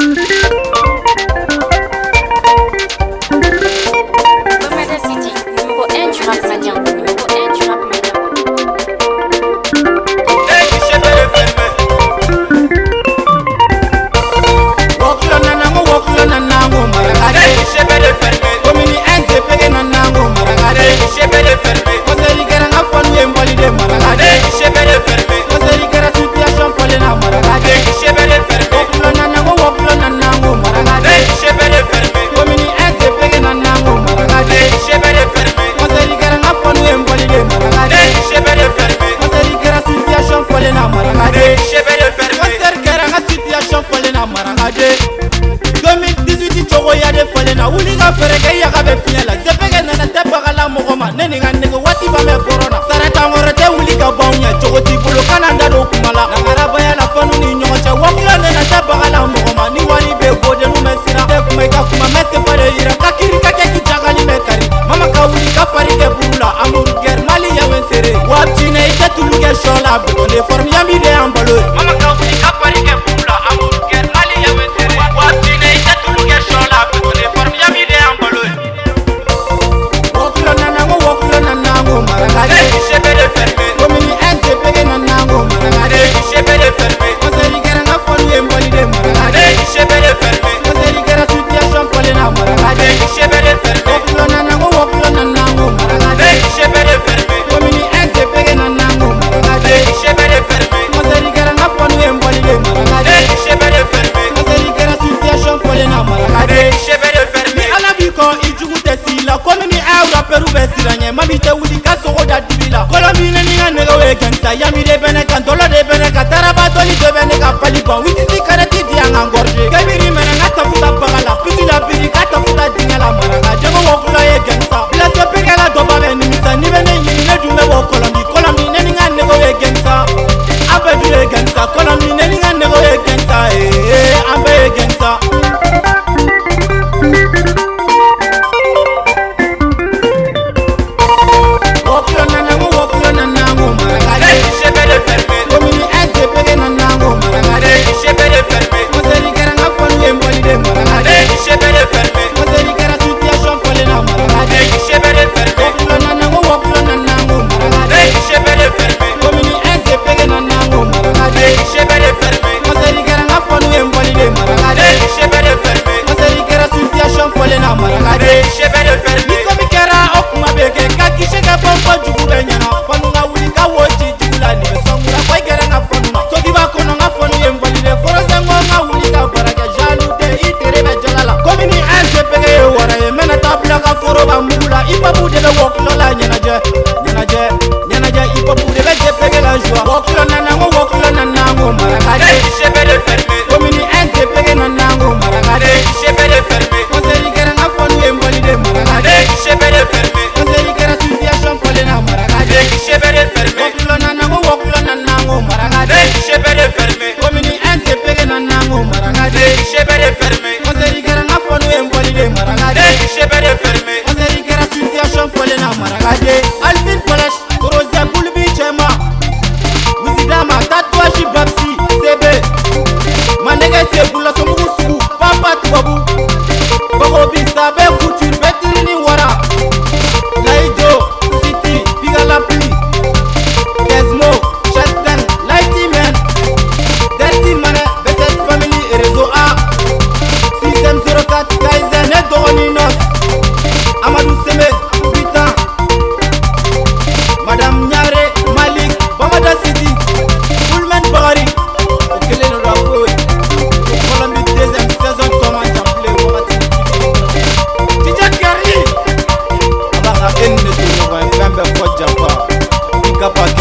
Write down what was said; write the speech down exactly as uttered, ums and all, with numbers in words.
deux mille dix-huit cogo ya de falen na wuli ka fɛrɛ kɛ yaga bɛ fiɲɛ la sɛbɛkɛ nana tɛ bagala mɔgɔ ma ne ni ka nege waati ba mɛ bɔrɔ na saratan wɛrɛ tɛ wuli ka bɔ ɲɛ cogo t'i bolo kana da don kuma la nangarabaya la fanu ni ɲɔgɔn cɛ wakulo nana tɛ bagala mɔgɔ ma ni wari bɛ bodenu mɛ sira tɛ kuma i ka kuma mɛ sefa de yira ka kiri ka kɛ ki jagali mɛ kari mama ka wuli ka fari kɛ buru la amuru gɛr mali yɛwɛ sere waati ne i tɛ tulu kɛ sɔ la bɔtɔle forme yami de y'an balo ye mama ka wuli ka fari kɛ buru la amuru gɛr mali yɛwɛ sere waati ne i tɛ tulu kɛ sɔ la bɔtɔle forme yami de y'an balo ye wakulo nana ko wakulo nana ko maragade sebe de ferme komini un sebe nana ko maragade sebe de ferme koseri kɛra nka fɔli ye mbɔli de maragade sebe de ferme koseri kɛra situation fɔli na maragade sebe de ferme wakulo nana ko wakulo nana ko maragade sebe de ferme komini un sebe nana ko maragade sebe de ferme koseri kɛra nka fɔli ye mbɔli de maragade sebe de ferme koseri kɛra situation fɔli na maragade sebe de ferme ni ala b'i kɔ i jugu tɛ si la komini un rapperu bɛ sira ɲɛ mami tɛ wuli ka sogo da dibi la kɔlɔmi ne ni ka nɛgɛw ye gɛnsa yami de bɛ ne kan tɔlɔ de bɛ ne kan taraba tɔli de bɛ ne ka pali ban witisi karɛti di yan kan gɔrje kɛbiri mɛnɛ ka tafuta baga la piti la biri ka tafuta dingɛ la maraka jɛgɛ wɔkula ye gɛnsa bilase pɛkɛ la dɔba bɛ nimisa ni bɛ ne ɲini ne dun bɛ bɔ kɔlɔmi kɔlɔmi ne ni ka nɛgɛw ye gɛnsa an bɛɛ dun ye gɛnsa kɔlɔmi ne ni ka nɛgɛw ye gɛnsa ee an bɛɛ ye gɛnsa ipapu de bɛ wɔkulɔ la ɲɛnajɛ ɲɛnajɛ ɲɛnajɛ ipapu de bɛ jɛpɛgɛ la joie wɔkulɔ nana ko wɔkulɔ nana ko marakade sebe de ferme komini un jɛpɛgɛ nana ko marakade sebe de ferme konseri kɛra nka fɔlu ye mbɔli de marakade sebe de ferme konseri kɛra situation fɔlen na marakade sebe de ferme wɔkulɔ nana ko wɔkulɔ nana ko marakade sebe de ferme komini un jɛpɛgɛ nana ko marakade sebe de ferme konseri kɛra nka fɔlu ye mbɔli de marakade sebe de ferme konseri kɛra situation fɔlen na marakade alvin pɔlɛsh korozia bulubi cɛma wisidama tatouage babsi sebe manɛgɛ segula somugu sugu papa tubabu bagobi sabe couture bɛtirini wara laijo city pigalapli kesmo chastan laitimen derti manɛ beset family réseau a système zéro quatre kaizen ne dɔgɔni nos amadou seme Madame Nyare Malik Bamada City Pullman Bagari Okele no rafo Colombie deuxième saison Thomas Jamplé Wagati Tija Kari Abanga enne to no wa fembe fo jafa Ikapa